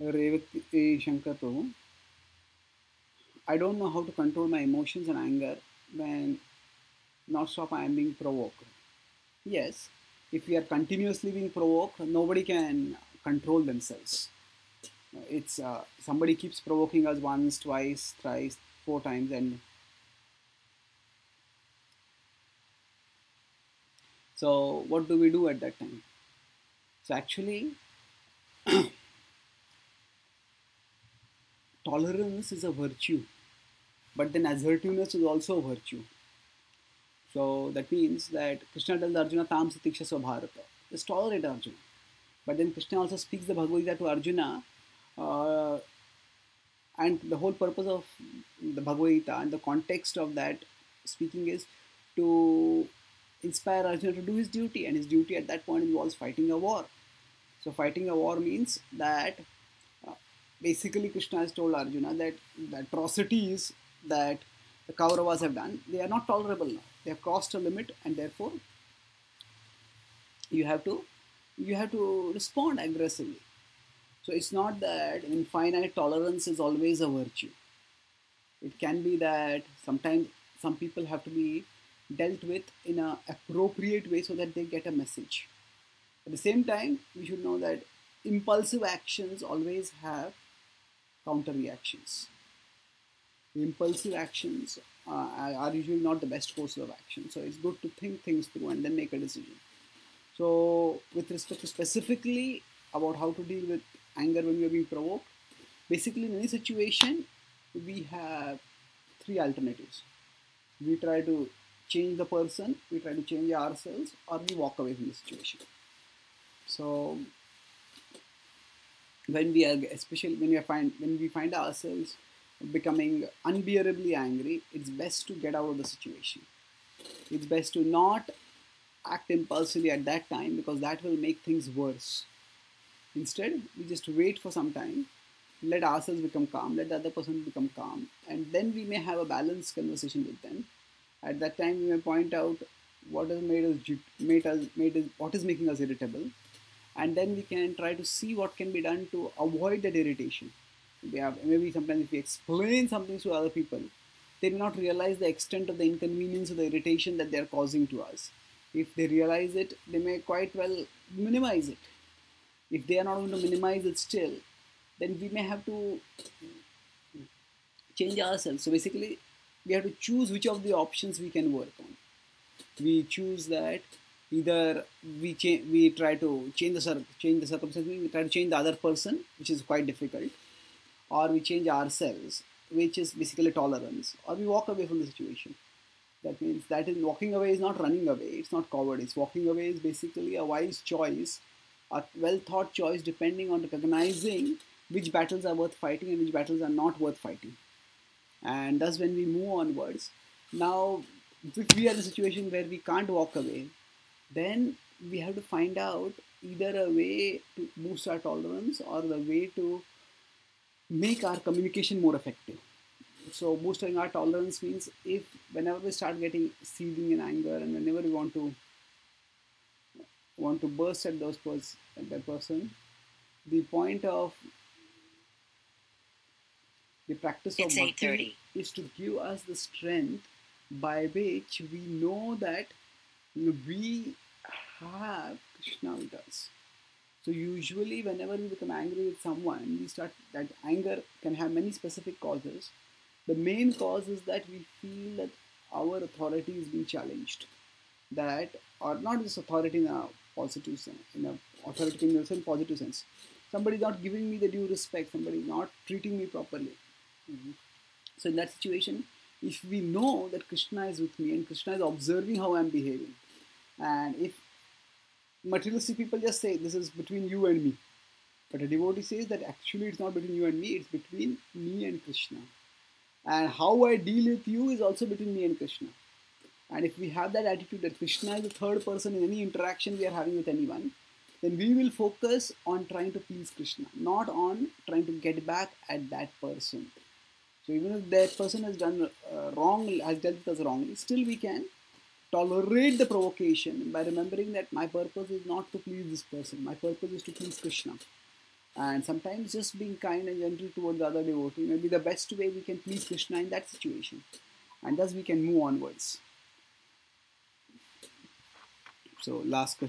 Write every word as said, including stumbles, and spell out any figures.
Revati Shankar Prabhu, I don't know how to control my emotions and anger when not stop I am being provoked. Yes, if we are continuously being provoked, nobody can control themselves. It's uh, somebody keeps provoking us once, twice, thrice, four times, and so what do we do at that time? So actually, tolerance is a virtue, but then assertiveness is also a virtue. So that means that Krishna tells Arjuna, Tam Satiksha Swabharata. Just tolerate Arjuna. But then Krishna also speaks the Bhagavad Gita to Arjuna, uh, and the whole purpose of the Bhagavad Gita and the context of that speaking is to inspire Arjuna to do his duty, and his duty at that point involves fighting a war. So, fighting a war means that uh, basically Krishna has told Arjuna that the atrocities that the Kauravas have done, they are not tolerable now. They have crossed a limit, and therefore you have to you have to respond aggressively. So it's not that infinite tolerance is always a virtue. It can be that sometimes some people have to be dealt with in an appropriate way so that they get a message. At the same time, we should know that impulsive actions always have counter reactions. Impulsive actions uh, are usually not the best course of action. So it's good to think things through and then make a decision. So, with respect to specifically about how to deal with anger when we are being provoked, basically in any situation, we have three alternatives. We try to change the person, we try to change ourselves, or we walk away from the situation. So, when we are, especially when we find when we find ourselves becoming unbearably angry, it's best to get out of the situation. It's best to not act impulsively at that time because that will make things worse. Instead, we just wait for some time, let ourselves become calm, let the other person become calm, and then we may have a balanced conversation with them. At that time, we may point out what has made us, made us, made us what is making us irritable, and then we can try to see what can be done to avoid that irritation. We have, maybe sometimes if we explain something to other people, they may not realize the extent of the inconvenience or the irritation that they are causing to us. If they realize it, they may quite well minimize it. If they are not going to minimize it still, then we may have to change ourselves. So basically, we have to choose which of the options we can work on. We choose that either we change, we try to change the cir- change the circumstance, we try to change the other person, which is quite difficult, or we change ourselves, which is basically tolerance, or we walk away from the situation. That means that is walking away is not running away. It's not cowardice. Walking away is basically a wise choice, a well thought choice, depending on recognizing which battles are worth fighting and which battles are not worth fighting. And thus, when we move onwards, now if we are in a situation where we can't walk away, then we have to find out either a way to boost our tolerance or the way to make our communication more effective. So boosting our tolerance means if whenever we start getting seething in anger and whenever we want to want to burst at those pers- at that person, the point of the practice of bhakti is to give us the strength by which we know that we have Krishna with us. So usually whenever we become angry with someone, we start that anger can have many specific causes. The main cause is that we feel that our authority is being challenged. That, or not just authority in a positive sense, in a authority in a positive sense. Somebody is not giving me the due respect, somebody is not treating me properly. Mm-hmm. So in that situation, if we know that Krishna is with me and Krishna is observing how I'm behaving, and if materialistic people just say this is between you and me, but a devotee says that actually it's not between you and me, it's between me and Krishna. And how I deal with you is also between me and Krishna. And if we have that attitude that Krishna is the third person in any interaction we are having with anyone, then we will focus on trying to please Krishna, not on trying to get back at that person. So even if that person has done uh, wrong, has dealt with us wrongly, still we can tolerate the provocation by remembering that my purpose is not to please this person. My purpose is to please Krishna. And sometimes just being kind and gentle towards the other devotee may be the best way we can please Krishna in that situation. And thus we can move onwards. So last question.